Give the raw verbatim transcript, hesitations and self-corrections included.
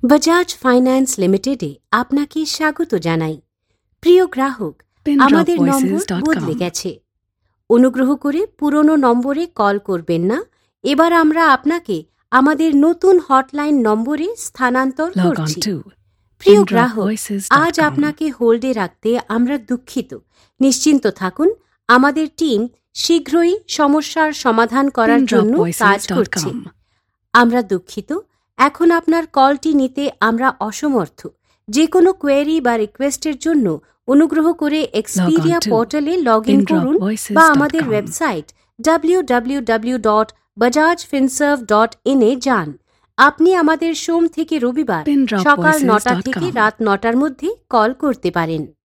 Bajaj finance লিমিটেডে আপনাকে স্বাগত জানাই। প্রিয় গ্রাহক, আমাদের নম্বর বদলে গেছে। অনুগ্রহ করে পুরনো নম্বরে কল করবেন না। এবার আমরা আপনাকে আমাদের নতুন হটলাইন নম্বরে স্থানান্তর করছি। প্রিয় গ্রাহক, আজ আপনাকে হোল্ডে রাখতে আমরা দুঃখিত। নিশ্চিন্ত থাকুন, আমাদের টিম শীঘ্রই সমস্যার সমাধান করার জন্য কাজ করছে। আমরা দুঃখিত, এখন আপনার কলটি নিতে আমরা অসমর্থ। যে কোনো কোয়েরি বা রিকোয়েস্টের জন্য অনুগ্রহ করে এক্সপিরিয়া পোর্টালে লগ ইন করুন বা আমাদের website W W W dot Bajaj Finserv dot in এ যান। আপনি আমাদের সোম থেকে রবিবার সকাল নটা থেকে রাত নটার মধ্যে কল করতে পারেন।